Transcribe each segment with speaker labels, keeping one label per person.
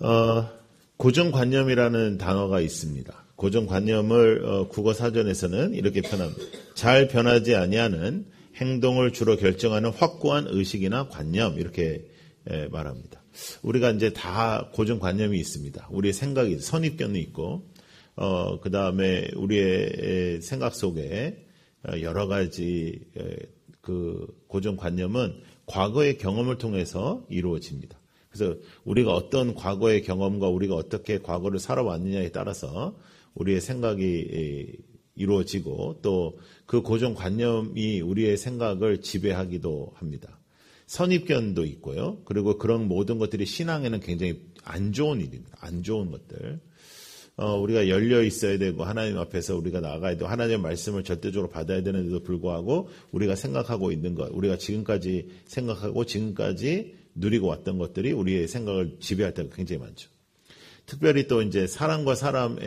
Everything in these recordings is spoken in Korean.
Speaker 1: 고정관념이라는 단어가 있습니다. 고정관념을 국어사전에서는 이렇게 표현합니다. 잘 변하지 아니하는 행동을 주로 결정하는 확고한 의식이나 관념, 이렇게 말합니다. 우리가 이제 다 고정관념이 있습니다. 우리의 생각이, 선입견이 있고, 그 다음에 우리의 생각 속에 여러 가지 그 고정관념은 과거의 경험을 통해서 이루어집니다. 그래서 우리가 어떤 과거의 경험과 우리가 어떻게 과거를 살아왔느냐에 따라서 우리의 생각이 이루어지고 또 그 고정관념이 우리의 생각을 지배하기도 합니다. 선입견도 있고요. 그리고 그런 모든 것들이 신앙에는 굉장히 안 좋은 일입니다. 안 좋은 것들. 우리가 열려 있어야 되고 하나님 앞에서 우리가 나가야 되고 하나님의 말씀을 절대적으로 받아야 되는데도 불구하고 우리가 생각하고 있는 것, 우리가 지금까지 생각하고 지금까지 누리고 왔던 것들이 우리의 생각을 지배할 때가 굉장히 많죠. 특별히 또 이제 사람과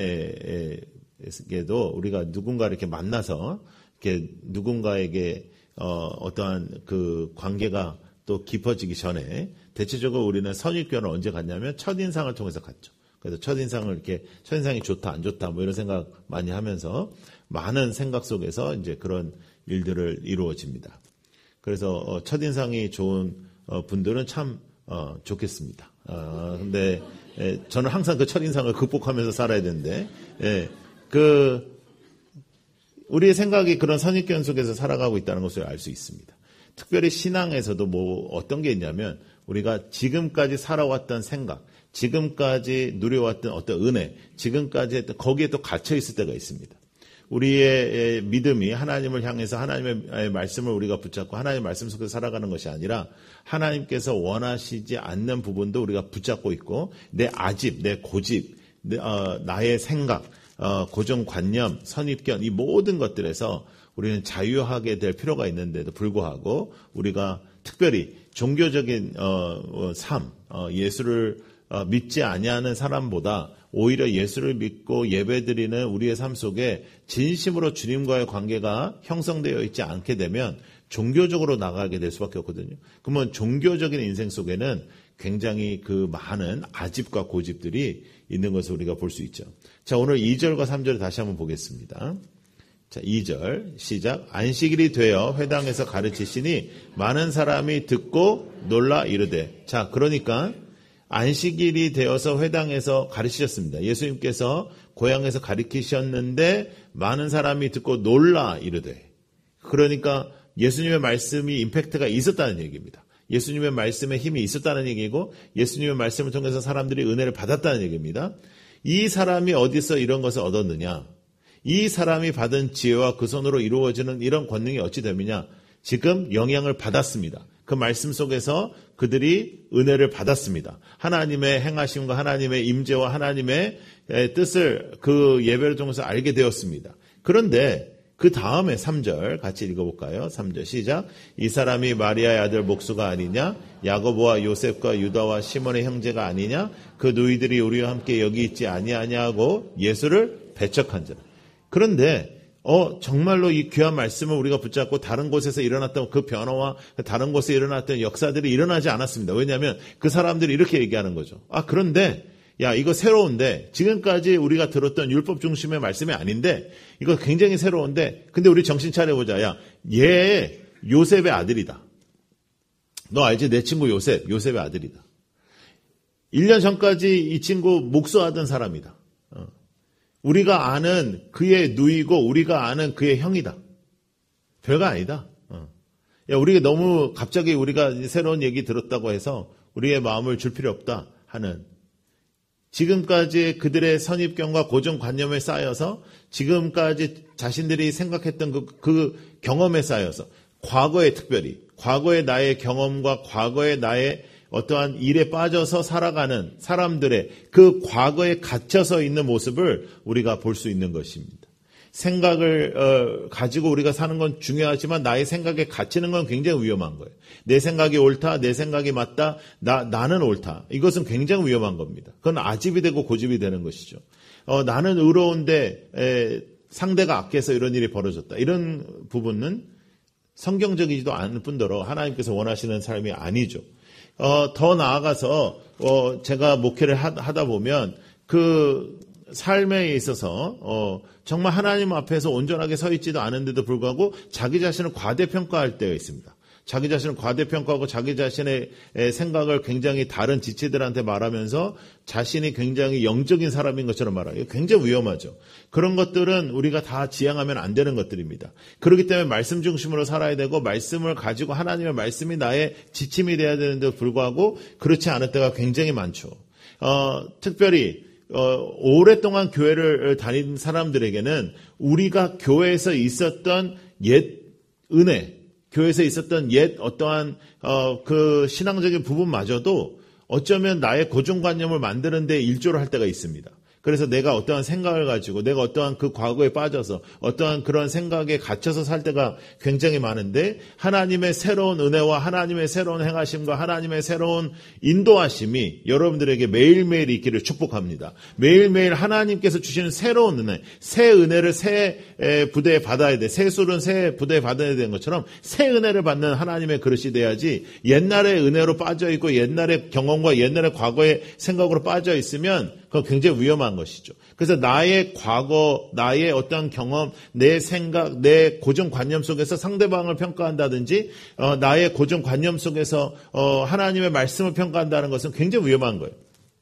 Speaker 1: 사람에게도 우리가 누군가 이렇게 만나서 이렇게 누군가에게 어떠한 그 관계가 또 깊어지기 전에 대체적으로 우리는 선입견을 언제 갖냐면 첫인상을 통해서 갖죠. 그래서 첫인상을 이렇게 첫인상이 좋다 안 좋다 뭐 이런 생각 많이 하면서 많은 생각 속에서 이제 그런 일들을 이루어집니다. 그래서 첫인상이 좋은 분들은 참 좋겠습니다. 근데 저는 항상 그 첫인상을 극복하면서 살아야 되는데 우리의 생각이 그런 선입견 속에서 살아가고 있다는 것을 알 수 있습니다. 특별히 신앙에서도 뭐 어떤 게 있냐면 우리가 지금까지 살아왔던 생각, 지금까지 누려왔던 어떤 은혜, 지금까지 했던 거기에 또 갇혀 있을 때가 있습니다. 우리의 믿음이 하나님을 향해서 하나님의 말씀을 우리가 붙잡고 하나님의 말씀 속에서 살아가는 것이 아니라 하나님께서 원하시지 않는 부분도 우리가 붙잡고 있고 내 아집, 내 고집, 나의 생각, 고정관념, 선입견 이 모든 것들에서 우리는 자유하게 될 필요가 있는데도 불구하고 우리가 특별히 종교적인 삶, 예수를 믿지 아니하는 사람보다 오히려 예수를 믿고 예배드리는 우리의 삶 속에 진심으로 주님과의 관계가 형성되어 있지 않게 되면 종교적으로 나가게 될 수밖에 없거든요. 그러면 종교적인 인생 속에는 굉장히 그 많은 아집과 고집들이 있는 것을 우리가 볼 수 있죠. 자, 오늘 2절과 3절을 다시 한번 보겠습니다. 자, 2절 시작. 안식일이 되어 회당에서 가르치시니 많은 사람이 듣고 놀라 이르되. 자, 그러니까 안식일이 되어서 회당에서 가르치셨습니다. 예수님께서 고향에서 가르치셨는데 많은 사람이 듣고 놀라 이르되. 그러니까 예수님의 말씀이 임팩트가 있었다는 얘기입니다. 예수님의 말씀에 힘이 있었다는 얘기고 예수님의 말씀을 통해서 사람들이 은혜를 받았다는 얘기입니다. 이 사람이 어디서 이런 것을 얻었느냐? 이 사람이 받은 지혜와 그 손으로 이루어지는 이런 권능이 어찌 됨이냐? 지금 영향을 받았습니다. 그 말씀 속에서 그들이 은혜를 받았습니다. 하나님의 행하심과 하나님의 임재와 하나님의 뜻을 그 예배를 통해서 알게 되었습니다. 그런데 그 다음에 3절 같이 읽어볼까요? 3절 시작. 이 사람이 마리아의 아들 목수가 아니냐? 야고보와 요셉과 유다와 시몬의 형제가 아니냐? 그 누이들이 우리와 함께 여기 있지 아니하냐고 예수를 배척한지라. 그런데 정말로 이 귀한 말씀을 우리가 붙잡고 다른 곳에서 일어났던 그 변화와 다른 곳에 일어났던 역사들이 일어나지 않았습니다. 왜냐하면 그 사람들이 이렇게 얘기하는 거죠. 그런데 야, 이거 새로운데 지금까지 우리가 들었던 율법 중심의 말씀이 아닌데 이거 굉장히 새로운데 근데 우리 정신 차려보자. 야, 얘 요셉의 아들이다. 너 알지? 내 친구 요셉의 아들이다. 1년 전까지 이 친구 목수하던 사람이다. 우리가 아는 그의 누이고 우리가 아는 그의 형이다. 별거 아니다. 야, 우리가 너무 갑자기 우리가 새로운 얘기 들었다고 해서 우리의 마음을 줄 필요 없다 하는 지금까지 그들의 선입견과 고정관념에 쌓여서 지금까지 자신들이 생각했던 그 경험에 쌓여서 과거에 특별히 과거의 나의 경험과 과거의 나의 어떠한 일에 빠져서 살아가는 사람들의 그 과거에 갇혀서 있는 모습을 우리가 볼 수 있는 것입니다. 생각을 가지고 우리가 사는 건 중요하지만 나의 생각에 갇히는 건 굉장히 위험한 거예요. 내 생각이 옳다, 내 생각이 맞다, 나는 옳다. 이것은 굉장히 위험한 겁니다. 그건 아집이 되고 고집이 되는 것이죠. 나는 의로운데 상대가 악해서 이런 일이 벌어졌다. 이런 부분은 성경적이지도 않을 뿐더러 하나님께서 원하시는 삶이 아니죠. 더 나아가서 제가 목회를 하다 보면 그 삶에 있어서 정말 하나님 앞에서 온전하게 서 있지도 않은데도 불구하고 자기 자신을 과대평가할 때가 있습니다. 자기 자신을 과대평가하고 자기 자신의 생각을 굉장히 다른 지체들한테 말하면서 자신이 굉장히 영적인 사람인 것처럼 말하고 굉장히 위험하죠. 그런 것들은 우리가 다 지향하면 안 되는 것들입니다. 그렇기 때문에 말씀 중심으로 살아야 되고 말씀을 가지고 하나님의 말씀이 나의 지침이 되어야 되는데도 불구하고 그렇지 않을 때가 굉장히 많죠. 특별히 오랫동안 교회를 다닌 사람들에게는 우리가 교회에서 있었던 옛 은혜, 교회에서 있었던 옛 어떠한 그 신앙적인 부분마저도 어쩌면 나의 고정관념을 만드는 데 일조를 할 때가 있습니다. 그래서 내가 어떠한 생각을 가지고 내가 어떠한 그 과거에 빠져서 어떠한 그런 생각에 갇혀서 살 때가 굉장히 많은데 하나님의 새로운 은혜와 하나님의 새로운 행하심과 하나님의 새로운 인도하심이 여러분들에게 매일매일 있기를 축복합니다. 매일매일 하나님께서 주시는 새로운 은혜, 새 은혜를 새 부대에 받아야 돼. 새 술은 새 부대에 받아야 되는 것처럼 새 은혜를 받는 하나님의 그릇이 돼야지 옛날의 은혜로 빠져있고 옛날의 경험과 옛날의 과거의 생각으로 빠져있으면 그건 굉장히 위험한 것이죠. 그래서 나의 과거, 나의 어떤 경험, 내 생각, 내 고정관념 속에서 상대방을 평가한다든지 나의 고정관념 속에서 하나님의 말씀을 평가한다는 것은 굉장히 위험한 거예요.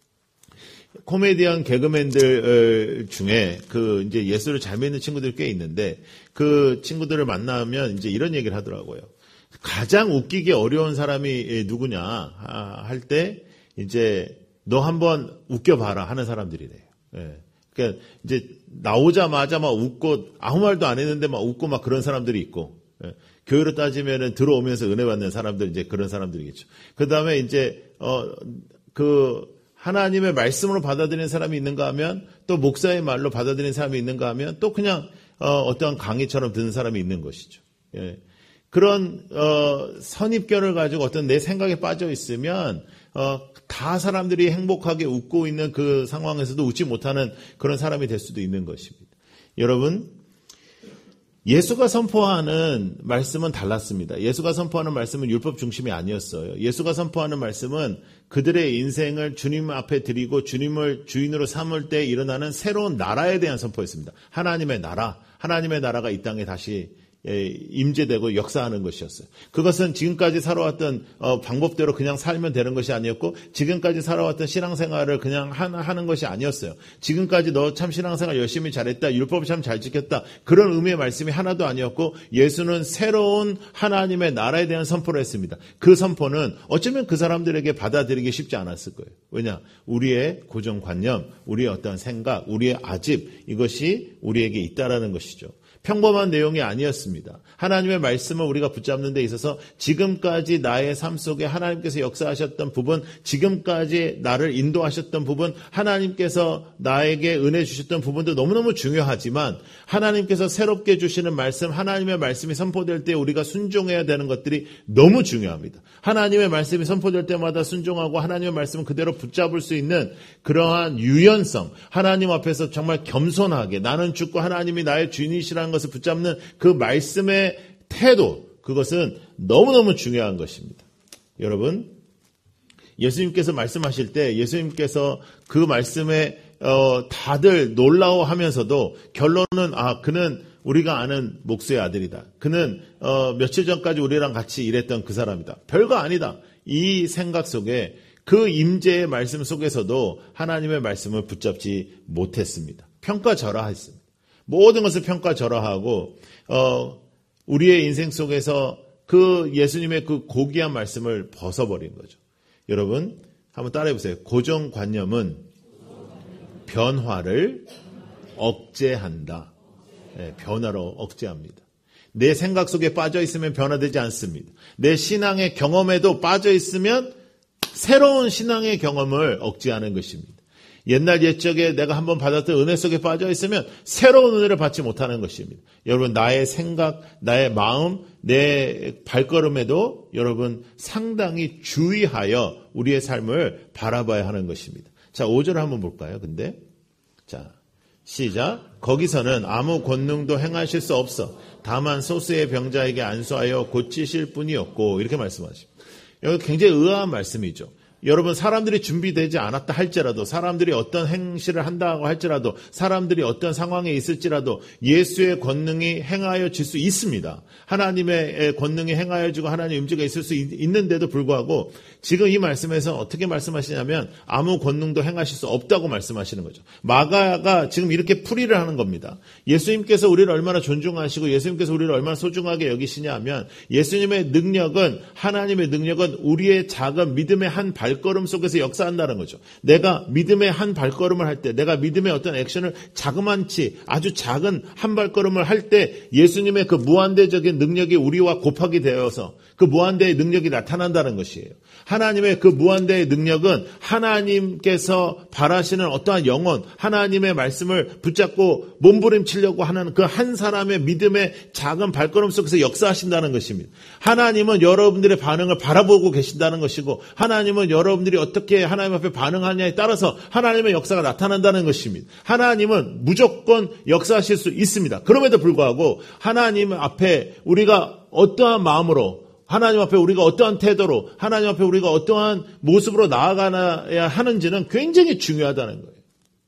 Speaker 1: 코미디언 개그맨들 중에 이제 예수를 잘 믿는 친구들이 꽤 있는데 그 친구들을 만나면 이제 이런 얘기를 하더라고요. 가장 웃기기 어려운 사람이 누구냐 할 때 이제 너 한번 웃겨봐라 하는 사람들이래요. 예. 그러니까 이제 나오자마자 막 웃고 아무 말도 안 했는데 막 웃고 막 그런 사람들이 있고, 예. 교회로 따지면은 들어오면서 은혜 받는 사람들 이제 그런 사람들이겠죠. 그 다음에 이제 하나님의 말씀으로 받아들이는 사람이 있는가 하면 또 목사의 말로 받아들이는 사람이 있는가 하면 또 그냥 어떤 강의처럼 듣는 사람이 있는 것이죠. 예. 그런 선입견을 가지고 어떤 내 생각에 빠져 있으면 다 사람들이 행복하게 웃고 있는 그 상황에서도 웃지 못하는 그런 사람이 될 수도 있는 것입니다. 여러분, 예수가 선포하는 말씀은 달랐습니다. 예수가 선포하는 말씀은 율법 중심이 아니었어요. 예수가 선포하는 말씀은 그들의 인생을 주님 앞에 드리고 주님을 주인으로 삼을 때 일어나는 새로운 나라에 대한 선포였습니다. 하나님의 나라가 이 땅에 다시 임재되고 역사하는 것이었어요. 그것은 지금까지 살아왔던 방법대로 그냥 살면 되는 것이 아니었고 지금까지 살아왔던 신앙생활을 그냥 하는 것이 아니었어요. 지금까지 너 참 신앙생활 열심히 잘했다. 율법을 참 잘 지켰다. 그런 의미의 말씀이 하나도 아니었고 예수는 새로운 하나님의 나라에 대한 선포를 했습니다. 그 선포는 어쩌면 그 사람들에게 받아들이기 쉽지 않았을 거예요. 왜냐? 우리의 고정관념, 우리의 어떤 생각, 우리의 아집 이것이 우리에게 있다라는 것이죠. 평범한 내용이 아니었습니다. 하나님의 말씀을 우리가 붙잡는 데 있어서 지금까지 나의 삶 속에 하나님께서 역사하셨던 부분, 지금까지 나를 인도하셨던 부분, 하나님께서 나에게 은혜 주셨던 부분도 너무너무 중요하지만 하나님께서 새롭게 주시는 말씀, 하나님의 말씀이 선포될 때 우리가 순종해야 되는 것들이 너무 중요합니다. 하나님의 말씀이 선포될 때마다 순종하고 하나님의 말씀을 그대로 붙잡을 수 있는 그러한 유연성, 하나님 앞에서 정말 겸손하게 나는 죽고 하나님이 나의 주인이시라는 것을 붙잡는 그 말씀의 태도, 그것은 너무너무 중요한 것입니다. 여러분, 예수님께서 말씀하실 때 예수님께서 그 말씀에 다들 놀라워하면서도 결론은 그는 우리가 아는 목수의 아들이다. 그는 며칠 전까지 우리랑 같이 일했던 그 사람이다. 별거 아니다. 이 생각 속에 그 임재의 말씀 속에서도 하나님의 말씀을 붙잡지 못했습니다. 평가절하했습니다. 모든 것을 평가절하하고 우리의 인생 속에서 그 예수님의 그 고귀한 말씀을 벗어버린 거죠. 여러분 한번 따라해보세요. 고정관념은 변화를 억제한다. 네, 변화로 억제합니다. 내 생각 속에 빠져있으면 변화되지 않습니다. 내 신앙의 경험에도 빠져있으면 새로운 신앙의 경험을 억제하는 것입니다. 옛날 옛적에 내가 한번 받았던 은혜 속에 빠져 있으면 새로운 은혜를 받지 못하는 것입니다. 여러분 나의 생각, 나의 마음, 내 발걸음에도 여러분 상당히 주의하여 우리의 삶을 바라봐야 하는 것입니다. 자, 5절 한번 볼까요? 근데 자, 시작. 거기서는 아무 권능도 행하실 수 없어. 다만 소스의 병자에게 안수하여 고치실 뿐이었고 이렇게 말씀하십니다. 여기 굉장히 의아한 말씀이죠. 여러분, 사람들이 준비되지 않았다 할지라도, 사람들이 어떤 행실을 한다고 할지라도, 사람들이 어떤 상황에 있을지라도 예수의 권능이 행하여질 수 있습니다. 하나님의 권능이 행하여지고 하나님의 임재가 있을 수 있는데도 불구하고 지금 이 말씀에서 어떻게 말씀하시냐면 아무 권능도 행하실 수 없다고 말씀하시는 거죠. 마가가 지금 이렇게 풀이를 하는 겁니다. 예수님께서 우리를 얼마나 존중하시고 예수님께서 우리를 얼마나 소중하게 여기시냐 하면 예수님의 능력은, 하나님의 능력은 우리의 작은 믿음의 한 발걸음 속에서 역사한다는 거죠. 내가 믿음의 한 발걸음을 할 때, 내가 믿음의 어떤 액션을 자그만치 아주 작은 한 발걸음을 할 때 예수님의 그 무한대적인 능력이 우리와 곱하기 되어서 그 무한대의 능력이 나타난다는 것이에요. 하나님의 그 무한대의 능력은 하나님께서 바라시는 어떠한 영혼, 하나님의 말씀을 붙잡고 몸부림치려고 하는 그 한 사람의 믿음의 작은 발걸음 속에서 역사하신다는 것입니다. 하나님은 여러분들의 반응을 바라보고 계신다는 것이고, 하나님은 여러분들이 어떻게 하나님 앞에 반응하냐에 따라서 하나님의 역사가 나타난다는 것입니다. 하나님은 무조건 역사하실 수 있습니다. 그럼에도 불구하고 하나님 앞에 우리가 어떠한 마음으로, 하나님 앞에 우리가 어떠한 태도로, 하나님 앞에 우리가 어떠한 모습으로 나아가야 하는지는 굉장히 중요하다는 거예요.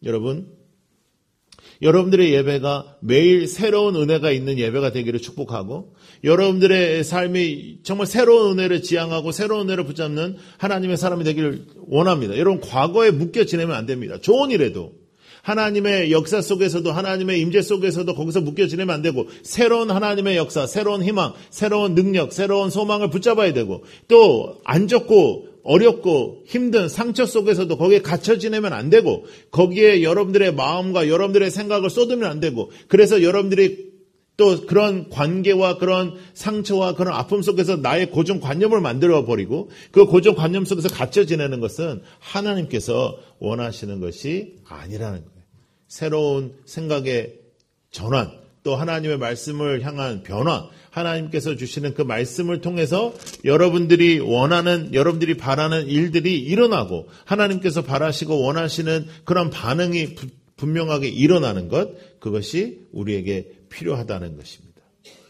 Speaker 1: 여러분들의 예배가 매일 새로운 은혜가 있는 예배가 되기를 축복하고, 여러분들의 삶이 정말 새로운 은혜를 지향하고 새로운 은혜를 붙잡는 하나님의 사람이 되기를 원합니다. 여러분, 과거에 묶여 지내면 안 됩니다. 좋은 일에도 하나님의 역사 속에서도, 하나님의 임재 속에서도 거기서 묶여 지내면 안 되고, 새로운 하나님의 역사, 새로운 희망, 새로운 능력, 새로운 소망을 붙잡아야 되고, 또 안 좋고 어렵고 힘든 상처 속에서도 거기에 갇혀 지내면 안 되고, 거기에 여러분들의 마음과 여러분들의 생각을 쏟으면 안 되고, 그래서 여러분들이 또 그런 관계와 그런 상처와 그런 아픔 속에서 나의 고정관념을 만들어버리고 그 고정관념 속에서 갇혀 지내는 것은 하나님께서 원하시는 것이 아니라는 거예요. 새로운 생각의 전환, 또 하나님의 말씀을 향한 변화, 하나님께서 주시는 그 말씀을 통해서 여러분들이 원하는, 여러분들이 바라는 일들이 일어나고 하나님께서 바라시고 원하시는 그런 반응이 분명하게 일어나는 것, 그것이 우리에게 필요하다는 것입니다.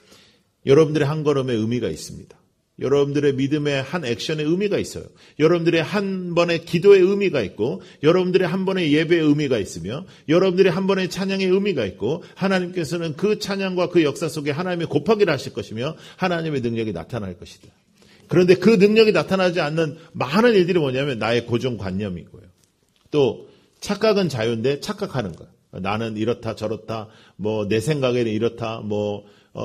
Speaker 1: 여러분들의 한 걸음의 의미가 있습니다. 여러분들의 믿음의 한 액션의 의미가 있어요. 여러분들의 한 번의 기도의 의미가 있고, 여러분들의 한 번의 예배의 의미가 있으며, 여러분들의 한 번의 찬양의 의미가 있고, 하나님께서는 그 찬양과 그 역사 속에 하나님의 곱하기를 하실 것이며 하나님의 능력이 나타날 것이다. 그런데 그 능력이 나타나지 않는 많은 일들이 뭐냐면 나의 고정관념이고요. 또 착각은 자유인데 착각하는 거예요. 나는 이렇다 저렇다, 뭐 내 생각에는 이렇다, 뭐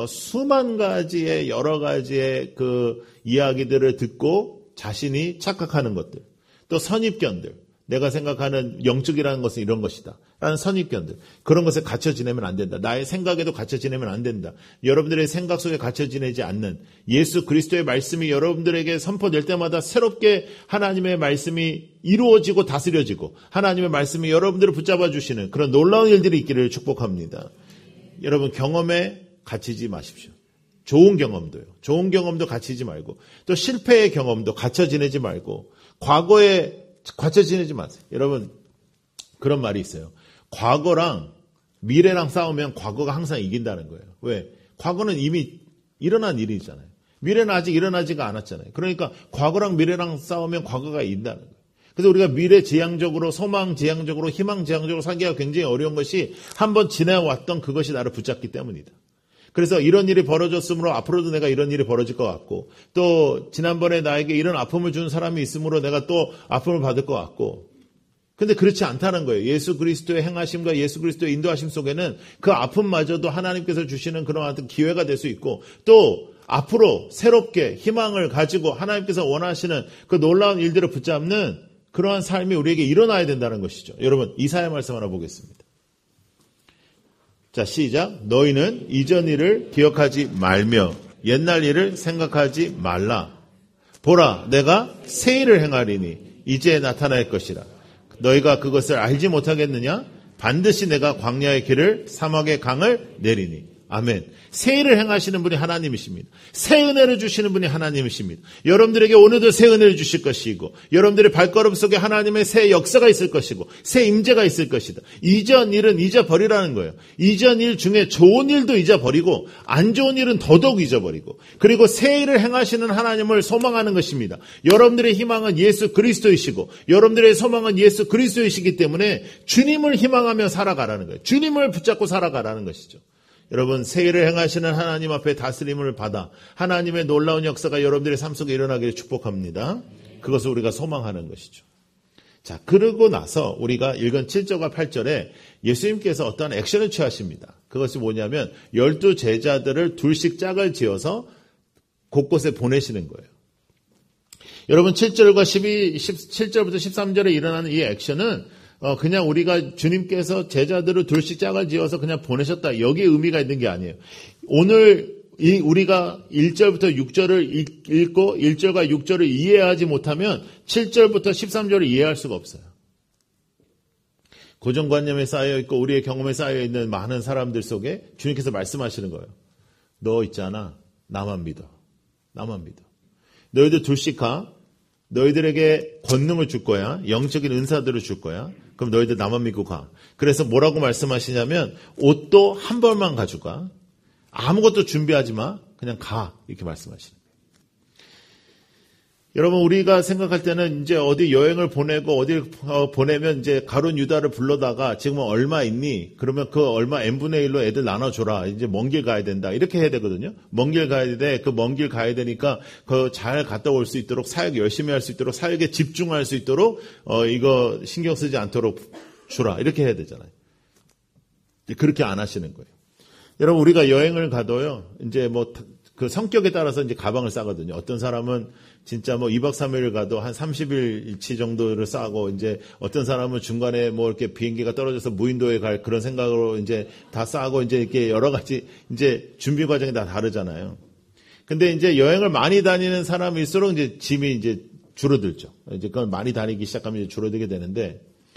Speaker 1: 수만 가지의 여러 가지의 그 이야기들을 듣고 자신이 착각하는 것들, 또 선입견들, 내가 생각하는 영적이라는 것은 이런 것이다 라는 선입견들, 그런 것에 갇혀 지내면 안 된다. 나의 생각에도 갇혀 지내면 안 된다. 여러분들의 생각 속에 갇혀 지내지 않는 예수 그리스도의 말씀이 여러분들에게 선포될 때마다 새롭게 하나님의 말씀이 이루어지고 다스려지고 하나님의 말씀이 여러분들을 붙잡아 주시는 그런 놀라운 일들이 있기를 축복합니다. 여러분, 경험에 갇히지 마십시오. 좋은 경험도요. 좋은 경험도 갇히지 말고, 또 실패의 경험도 갇혀 지내지 말고, 과거에 갇혀 지내지 마세요. 여러분, 그런 말이 있어요. 과거랑 미래랑 싸우면 과거가 항상 이긴다는 거예요. 왜? 과거는 이미 일어난 일이잖아요. 미래는 아직 일어나지가 않았잖아요. 그러니까 과거랑 미래랑 싸우면 과거가 이긴다는 거예요. 그래서 우리가 미래 지향적으로, 소망 지향적으로, 희망 지향적으로 살기가 굉장히 어려운 것이 한번 지나왔던 그것이 나를 붙잡기 때문이다. 그래서 이런 일이 벌어졌으므로 앞으로도 내가 이런 일이 벌어질 것 같고, 또 지난번에 나에게 이런 아픔을 준 사람이 있으므로 내가 또 아픔을 받을 것 같고, 근데 그렇지 않다는 거예요. 예수 그리스도의 행하심과 예수 그리스도의 인도하심 속에는 그 아픔마저도 하나님께서 주시는 그런 어떤 기회가 될 수 있고, 또 앞으로 새롭게 희망을 가지고 하나님께서 원하시는 그 놀라운 일들을 붙잡는 그러한 삶이 우리에게 일어나야 된다는 것이죠. 여러분, 이사야 말씀 하나 보겠습니다. 자, 시작. 너희는 이전 일을 기억하지 말며 옛날 일을 생각하지 말라. 보라, 내가 새 일을 행하리니 이제 나타날 것이라. 너희가 그것을 알지 못하겠느냐? 반드시 내가 광야의 길을 사막의 강을 내리니. 아멘. 새 일을 행하시는 분이 하나님이십니다. 새 은혜를 주시는 분이 하나님이십니다. 여러분들에게 오늘도 새 은혜를 주실 것이고 여러분들의 발걸음 속에 하나님의 새 역사가 있을 것이고 새 임재가 있을 것이다. 이전 일은 잊어버리라는 거예요. 이전 일 중에 좋은 일도 잊어버리고 안 좋은 일은 더더욱 잊어버리고 그리고 새 일을 행하시는 하나님을 소망하는 것입니다. 여러분들의 희망은 예수 그리스도이시고 여러분들의 소망은 예수 그리스도이시기 때문에 주님을 희망하며 살아가라는 거예요. 주님을 붙잡고 살아가라는 것이죠. 여러분 새 일을 행하시는 하나님 앞에 다스림을 받아 하나님의 놀라운 역사가 여러분들의 삶 속에 일어나기를 축복합니다. 그것을 우리가 소망하는 것이죠. 자, 그러고 나서 우리가 읽은 7절과 8절에 예수님께서 어떠한 액션을 취하십니다. 그것이 뭐냐면 12 제자들을 둘씩 짝을 지어서 곳곳에 보내시는 거예요. 여러분 7절과 17절부터 13절에 일어나는 이 액션은 그냥 우리가 주님께서 제자들을 둘씩 짝을 지어서 그냥 보내셨다. 여기에 의미가 있는 게 아니에요. 오늘 우리가 1절부터 6절을 읽고 1절과 6절을 이해하지 못하면 7절부터 13절을 이해할 수가 없어요. 고정관념에 쌓여있고 우리의 경험에 쌓여있는 많은 사람들 속에 주님께서 말씀하시는 거예요. 너 있잖아. 나만 믿어. 나만 믿어. 너희들 둘씩 가. 너희들에게 권능을 줄 거야. 영적인 은사들을 줄 거야. 그럼 너희들 나만 믿고 가. 그래서 뭐라고 말씀하시냐면 옷도 한 벌만 가져가. 아무것도 준비하지 마. 그냥 가. 이렇게 말씀하시는 거예요. 여러분 우리가 생각할 때는 이제 어디 여행을 보내고 어디 보내면 이제 가룟 유다를 불러다가 지금은 얼마 있니? 그러면 그 얼마 n분의 1로 애들 나눠줘라. 이제 먼 길 가야 된다. 이렇게 해야 되거든요. 먼 길 가야 돼. 그 먼 길 가야 되니까 그 잘 갔다 올 수 있도록 사역 열심히 할 수 있도록 사역에 집중할 수 있도록 이거 신경 쓰지 않도록 주라. 이렇게 해야 되잖아요. 그렇게 안 하시는 거예요. 여러분 우리가 여행을 가도요. 이제 뭐 그 성격에 따라서 이제 가방을 싸거든요. 어떤 사람은 진짜 뭐 2박 3일을 가도 한 30일치 정도를 싸고 이제 어떤 사람은 중간에 뭐 이렇게 비행기가 떨어져서 무인도에 갈 그런 생각으로 이제 다 싸고 이제 이렇게 여러 가지 이제 준비 과정이 다 다르잖아요. 근데 이제 여행을 많이 다니는 사람일수록 이제 짐이 이제 줄어들죠. 이제 그걸 많이 다니기 시작하면 이제 줄어들게 되는데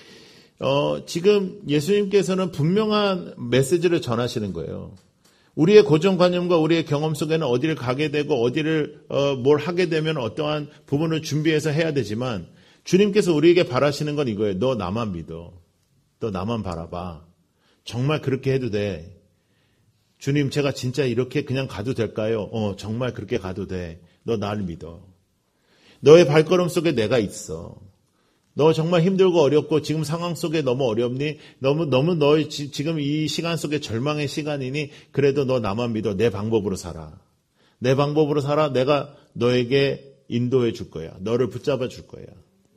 Speaker 1: 지금 예수님께서는 분명한 메시지를 전하시는 거예요. 우리의 고정관념과 우리의 경험 속에는 어디를 가게 되고 어디를 뭘 하게 되면 어떠한 부분을 준비해서 해야 되지만 주님께서 우리에게 바라시는 건 이거예요. 너 나만 믿어. 너 나만 바라봐. 정말 그렇게 해도 돼. 주님 제가 진짜 이렇게 그냥 가도 될까요? 정말 그렇게 가도 돼. 너 나를 믿어. 너의 발걸음 속에 내가 있어. 너 정말 힘들고 어렵고 지금 상황 속에 너무 어렵니? 너무 너 지금 이 시간 속에 절망의 시간이니? 그래도 너 나만 믿어. 내 방법으로 살아. 내 방법으로 살아. 내가 너에게 인도해 줄 거야. 너를 붙잡아 줄 거야.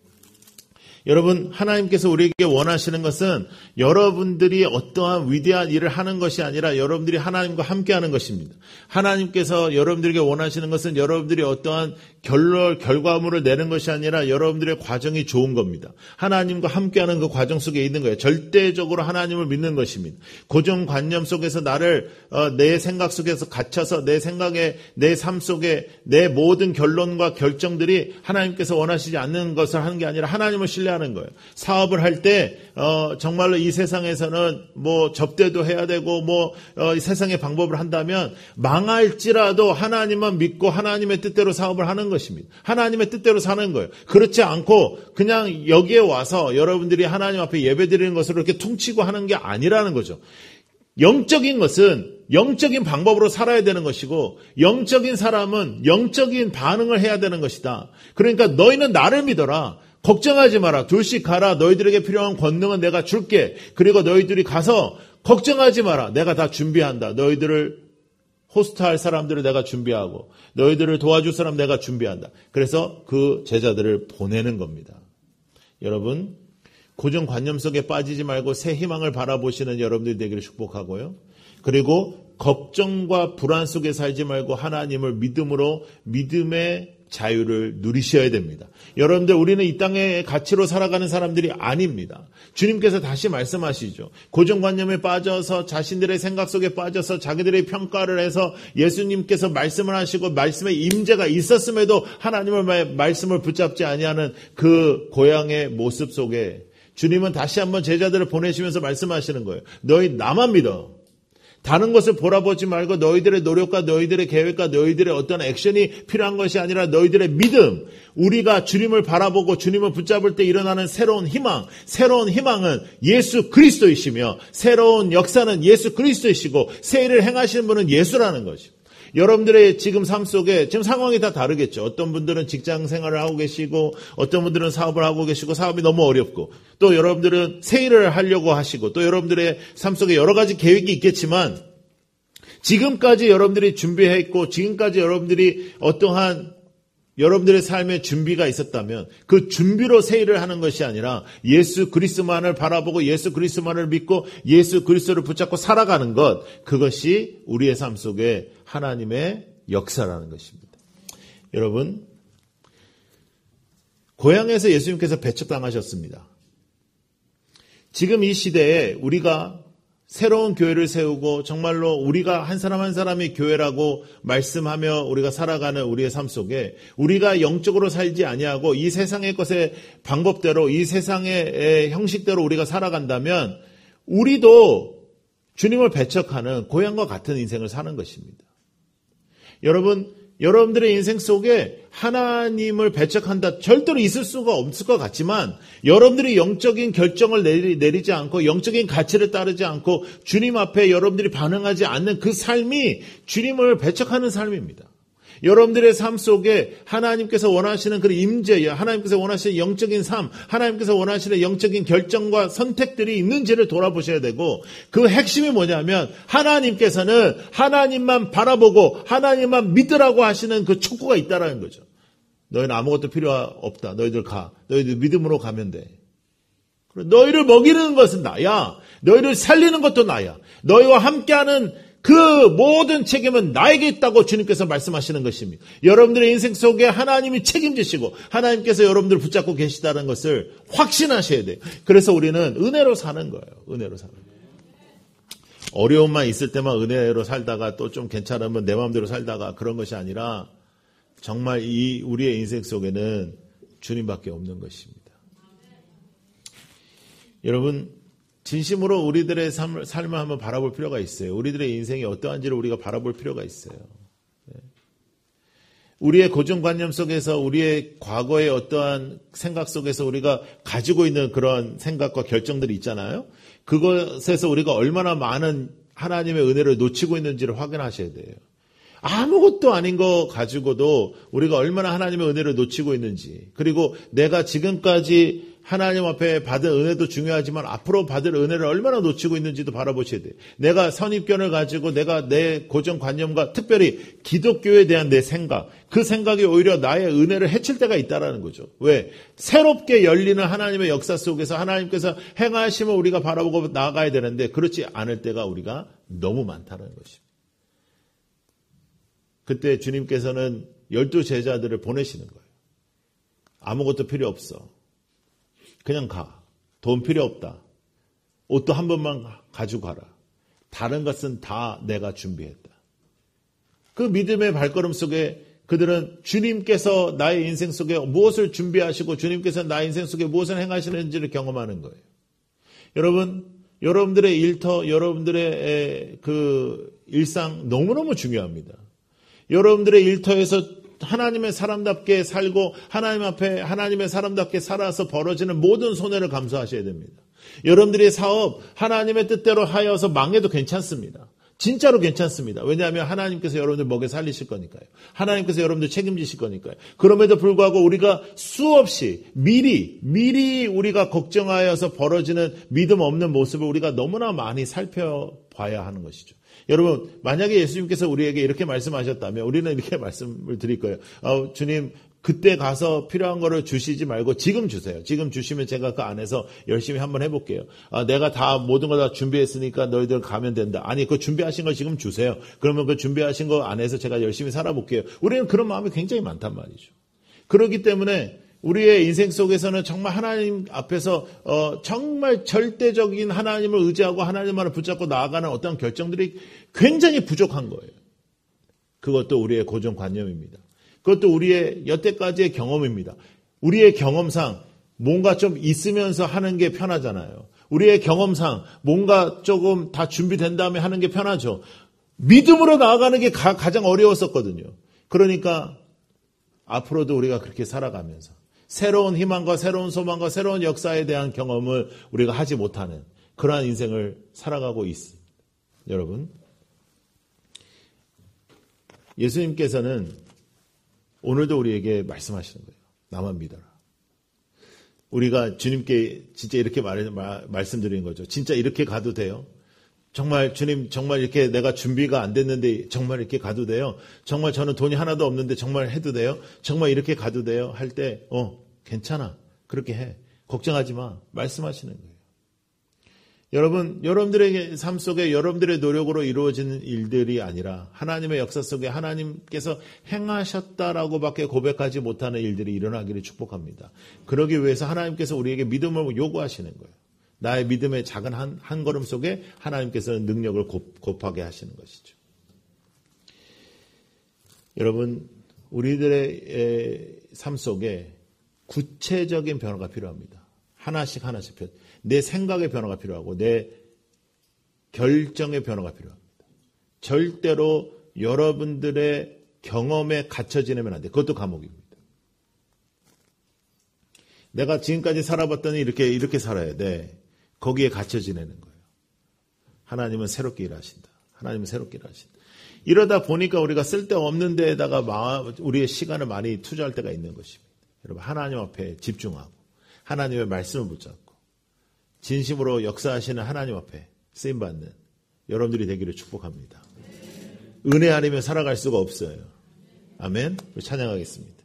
Speaker 1: 여러분 하나님께서 우리에게 원하시는 것은 여러분들이 어떠한 위대한 일을 하는 것이 아니라 여러분들이 하나님과 함께하는 것입니다. 하나님께서 여러분들에게 원하시는 것은 여러분들이 어떠한 결과물을 내는 것이 아니라 여러분들의 과정이 좋은 겁니다. 하나님과 함께하는 그 과정 속에 있는 거예요. 절대적으로 하나님을 믿는 것입니다. 고정관념 속에서 나를 내 생각 속에서 갇혀서 내 생각에 내 삶 속에 내 모든 결론과 결정들이 하나님께서 원하시지 않는 것을 하는 게 아니라 하나님을 신뢰하는 거예요. 사업을 할 때 정말로 이 세상에서는 뭐 접대도 해야 되고 이 세상의 방법을 한다면 망할지라도 하나님만 믿고 하나님의 뜻대로 사업을 하는 것입니다. 하나님의 뜻대로 사는 거예요. 그렇지 않고 그냥 여기에 와서 여러분들이 하나님 앞에 예배드리는 것으로 이렇게 퉁치고 하는 게 아니라는 거죠. 영적인 것은 영적인 방법으로 살아야 되는 것이고 영적인 사람은 영적인 반응을 해야 되는 것이다. 그러니까 너희는 나를 믿어라. 걱정하지 마라. 둘씩 가라. 너희들에게 필요한 권능은 내가 줄게. 그리고 너희들이 가서 걱정하지 마라. 내가 다 준비한다. 너희들을 호스트할 사람들을 내가 준비하고 너희들을 도와줄 사람 내가 준비한다. 그래서 그 제자들을 보내는 겁니다. 여러분 고정관념 속에 빠지지 말고 새 희망을 바라보시는 여러분들이 되기를 축복하고요. 그리고 걱정과 불안 속에 살지 말고 하나님을 믿음으로 믿음의 자유를 누리셔야 됩니다. 여러분들 우리는 이 땅의 가치로 살아가는 사람들이 아닙니다. 주님께서 다시 말씀하시죠. 고정관념에 빠져서 자신들의 생각 속에 빠져서 자기들의 평가를 해서 예수님께서 말씀을 하시고 말씀의 임재가 있었음에도 하나님의 말씀을 붙잡지 아니하는 그 고향의 모습 속에 주님은 다시 한번 제자들을 보내시면서 말씀하시는 거예요. 너희 나만 믿어. 다른 것을 보라보지 말고 너희들의 노력과 너희들의 계획과 너희들의 어떤 액션이 필요한 것이 아니라 너희들의 믿음, 우리가 주님을 바라보고 주님을 붙잡을 때 일어나는 새로운 희망은 예수 그리스도이시며 새로운 역사는 예수 그리스도이시고 새 일을 행하시는 분은 예수라는 것이죠. 여러분들의 지금 삶 속에 지금 상황이 다 다르겠죠. 어떤 분들은 직장 생활을 하고 계시고 어떤 분들은 사업을 하고 계시고 사업이 너무 어렵고 또 여러분들은 새 일을 하려고 하시고 또 여러분들의 삶 속에 여러 가지 계획이 있겠지만 지금까지 여러분들이 준비했고 지금까지 여러분들이 어떠한 여러분들의 삶에 준비가 있었다면 그 준비로 새 일을 하는 것이 아니라 예수 그리스도만을 바라보고 예수 그리스도만을 믿고 예수 그리스도를 붙잡고 살아가는 것, 그것이 우리의 삶 속에 하나님의 역사라는 것입니다. 여러분, 고향에서 예수님께서 배척당하셨습니다. 지금 이 시대에 우리가 새로운 교회를 세우고 정말로 우리가 한 사람 한 사람이 교회라고 말씀하며 우리가 살아가는 우리의 삶 속에 우리가 영적으로 살지 아니하고 이 세상의 것의 방법대로 이 세상의 형식대로 우리가 살아간다면 우리도 주님을 배척하는 고향과 같은 인생을 사는 것입니다. 여러분들의 인생 속에 하나님을 배척한다 절대로 있을 수가 없을 것 같지만 여러분들이 영적인 결정을 내리지 않고 영적인 가치를 따르지 않고 주님 앞에 여러분들이 반응하지 않는 그 삶이 주님을 배척하는 삶입니다. 여러분들의 삶 속에 하나님께서 원하시는 그 임재, 하나님께서 원하시는 영적인 삶, 하나님께서 원하시는 영적인 결정과 선택들이 있는지를 돌아보셔야 되고 그 핵심이 뭐냐면 하나님께서는 하나님만 바라보고 하나님만 믿으라고 하시는 그 촉구가 있다라는 거죠. 너희는 아무것도 필요 없다. 너희들 가. 너희들 믿음으로 가면 돼. 너희를 먹이는 것은 나야. 너희를 살리는 것도 나야. 너희와 함께하는 그 모든 책임은 나에게 있다고 주님께서 말씀하시는 것입니다. 여러분들의 인생 속에 하나님이 책임지시고 하나님께서 여러분들을 붙잡고 계시다는 것을 확신하셔야 돼요. 그래서 우리는 은혜로 사는 거예요. 은혜로 사는 거예요. 어려움만 있을 때만 은혜로 살다가 또 좀 괜찮으면 내 마음대로 살다가 그런 것이 아니라 정말 우리의 인생 속에는 주님밖에 없는 것입니다. 여러분, 진심으로 우리들의 삶을 한번 바라볼 필요가 있어요. 우리들의 인생이 어떠한지를 우리가 바라볼 필요가 있어요. 우리의 고정관념 속에서 우리의 과거의 어떠한 생각 속에서 우리가 가지고 있는 그런 생각과 결정들이 있잖아요. 그것에서 우리가 얼마나 많은 하나님의 은혜를 놓치고 있는지를 확인하셔야 돼요. 아무것도 아닌 거 가지고도 우리가 얼마나 하나님의 은혜를 놓치고 있는지, 그리고 내가 지금까지 하나님 앞에 받은 은혜도 중요하지만 앞으로 받을 은혜를 얼마나 놓치고 있는지도 바라보셔야 돼요. 내가 선입견을 가지고 내가 내 고정관념과 특별히 기독교에 대한 내 생각, 그 생각이 오히려 나의 은혜를 해칠 때가 있다는 거죠. 왜? 새롭게 열리는 하나님의 역사 속에서 하나님께서 행하심을 우리가 바라보고 나아가야 되는데 그렇지 않을 때가 우리가 너무 많다는 것입니다. 그때 주님께서는 12 제자들을 보내시는 거예요. 아무것도 필요 없어. 그냥 가. 돈 필요 없다. 옷도 한 번만 가지고 가라. 다른 것은 다 내가 준비했다. 그 믿음의 발걸음 속에 그들은 주님께서 나의 인생 속에 무엇을 준비하시고 주님께서 나의 인생 속에 무엇을 행하시는지를 경험하는 거예요. 여러분, 여러분들의 일터, 여러분들의 그 일상 너무너무 중요합니다. 여러분들의 일터에서 하나님의 사람답게 살고 하나님 앞에 하나님의 사람답게 살아서 벌어지는 모든 손해를 감수하셔야 됩니다. 여러분들의 사업 하나님의 뜻대로 하여서 망해도 괜찮습니다. 진짜로 괜찮습니다. 왜냐하면 하나님께서 여러분들 먹여 살리실 거니까요. 하나님께서 여러분들 책임지실 거니까요. 그럼에도 불구하고 우리가 수없이 미리 우리가 걱정하여서 벌어지는 믿음 없는 모습을 우리가 너무나 많이 살펴봐야 하는 것이죠. 여러분, 만약에 예수님께서 우리에게 이렇게 말씀하셨다면 우리는 이렇게 말씀을 드릴 거예요. 주님, 그때 가서 필요한 거를 주시지 말고 지금 주세요. 지금 주시면 제가 그 안에서 열심히 한번 해볼게요. 내가 다 모든 거 다 준비했으니까 너희들 가면 된다. 아니, 그 준비하신 거 지금 주세요. 그러면 그 준비하신 거 안에서 제가 열심히 살아볼게요. 우리는 그런 마음이 굉장히 많단 말이죠. 그렇기 때문에 우리의 인생 속에서는 정말 하나님 앞에서 정말 절대적인 하나님을 의지하고 하나님만을 붙잡고 나아가는 어떤 결정들이 굉장히 부족한 거예요. 그것도 우리의 고정관념입니다. 그것도 우리의 여태까지의 경험입니다. 우리의 경험상 뭔가 좀 있으면서 하는 게 편하잖아요. 우리의 경험상 뭔가 조금 다 준비된 다음에 하는 게 편하죠. 믿음으로 나아가는 게 가장 어려웠었거든요. 그러니까 앞으로도 우리가 그렇게 살아가면서 새로운 희망과 새로운 소망과 새로운 역사에 대한 경험을 우리가 하지 못하는 그러한 인생을 살아가고 있습니다. 여러분, 예수님께서는 오늘도 우리에게 말씀하시는 거예요. 나만 믿어라. 우리가 주님께 진짜 이렇게 말씀드리는 거죠. 진짜 이렇게 가도 돼요? 정말 주님, 정말 이렇게 내가 준비가 안 됐는데 정말 이렇게 가도 돼요? 정말 저는 돈이 하나도 없는데 정말 해도 돼요? 정말 이렇게 가도 돼요? 할 때 괜찮아. 그렇게 해. 걱정하지 마. 말씀하시는 거예요. 여러분, 여러분들의 삶 속에 여러분들의 노력으로 이루어지는 일들이 아니라 하나님의 역사 속에 하나님께서 행하셨다라고밖에 고백하지 못하는 일들이 일어나기를 축복합니다. 그러기 위해서 하나님께서 우리에게 믿음을 요구하시는 거예요. 나의 믿음의 작은 한 걸음 속에 하나님께서는 능력을 곱하게 하시는 것이죠. 여러분, 우리들의 삶 속에 구체적인 변화가 필요합니다. 하나씩 내 생각의 변화가 필요하고 내 결정의 변화가 필요합니다. 절대로 여러분들의 경험에 갇혀 지내면 안 돼. 그것도 감옥입니다. 내가 지금까지 살아봤더니 이렇게 살아야 돼. 거기에 갇혀 지내는 거예요. 하나님은 새롭게 일하신다. 하나님은 새롭게 일하신다. 이러다 보니까 우리가 쓸데없는 데에다가 우리의 시간을 많이 투자할 때가 있는 것입니다. 여러분, 하나님 앞에 집중하고 하나님의 말씀을 붙잡고 진심으로 역사하시는 하나님 앞에 쓰임받는 여러분들이 되기를 축복합니다. 은혜 아니면 살아갈 수가 없어요. 아멘. 찬양하겠습니다.